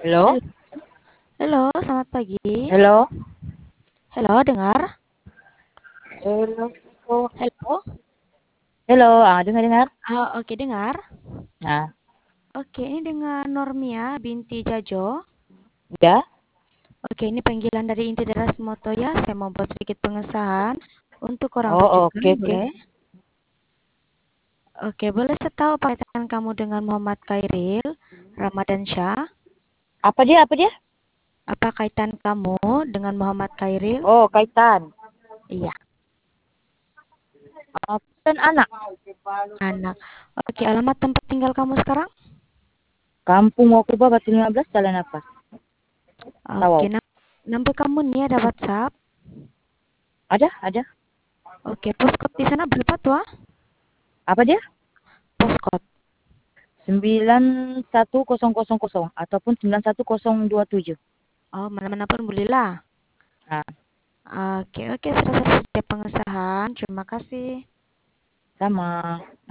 Halo? Halo, halo, selamat pagi. Halo? Halo, dengar? Halo? Oh, Halo? halo, dengar-dengar? Oke, dengar. Nah, Oke, ini dengan Normia binti Jajo. ya? Oke, ini panggilan dari inti Teras Moto ya. Saya mau buat sedikit pengesahan untuk orang Oh, rujukan, oke, oke. boleh? Oke, boleh saya tahu kaitan kamu dengan Muhammad Khairil Ramadan Syah? Apa dia, apa dia? Apa kaitan kamu dengan Muhammad Khairil? Oh, kaitan. Iya, Dan anak. anak. Oke, alamat tempat tinggal kamu sekarang? Kampung Wakuba, Batu 15, Jalan apa? Oke, Tawau. nomor kamu nih ada WhatsApp. Ada. Oke, postcode di sana berapa tuh? Apa dia? Postcode. 91000 ataupun 91027. Oh, mana-mana pun bolehlah. Nah, Oke, oke, sudah selesai setiap pengesahan. Terima kasih. sama.